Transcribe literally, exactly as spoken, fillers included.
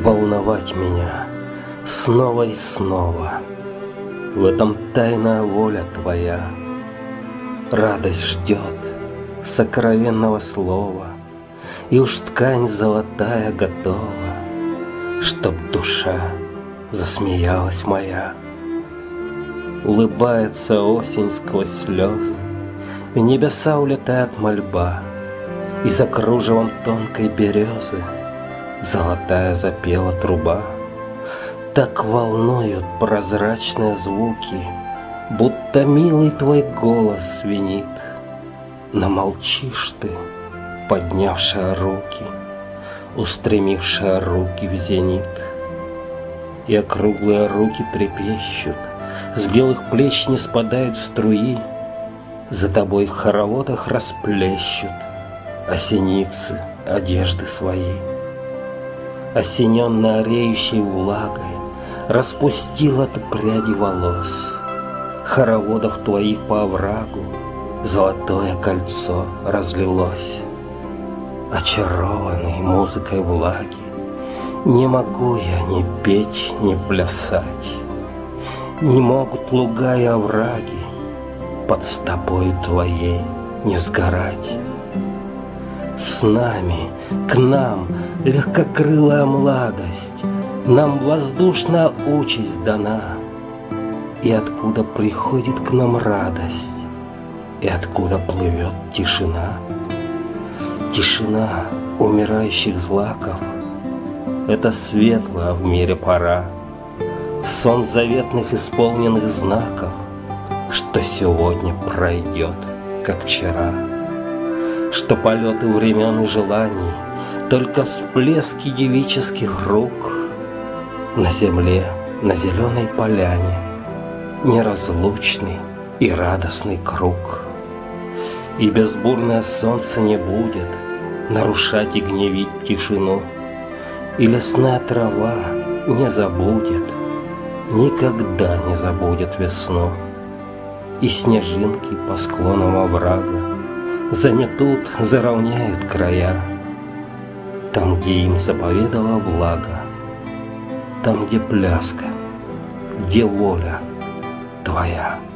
волновать меня снова и снова. В этом тайная воля Твоя. Радость ждет сокровенного слова, и уж ткань золотая готова, чтоб душа засмеялась моя. Улыбается осень сквозь слезы, в небеса улетает мольба, и за кружевом тонкой березы золотая запела труба. Так волнуют прозрачные звуки, будто милый твой голос звенит. Но молчишь ты, поднявшая руки, устремившая руки в зенит. И округлые руки трепещут, с белых плеч не спадают струи, за тобой в хороводах расплещут осеницы одежды свои. Осененная реющей влагой распустила ты пряди волос, хороводов твоих по оврагу золотое кольцо разлилось. Очарованный музыкой влаги, не могу я ни петь, ни плясать. Не могут луга и овраги под стопой твоей не сгорать. С нами, к нам легкокрылая младость, нам воздушная участь дана. И откуда приходит к нам радость, и откуда плывет тишина. Тишина умирающих злаков — это светлая в мире пора, сон заветных исполненных знаков, что сегодня пройдет, как вчера. Что полеты времен и желаний — только всплески девических рук. На земле, на зеленой поляне неразлучный и радостный круг. И безбурное солнце не будет нарушать и гневить тишину, и лесная трава не забудет, никогда не забудет весну. И снежинки по склонам оврага заметут, заровняют края, там, где им заповедала влага, там, где пляска, где воля Твоя.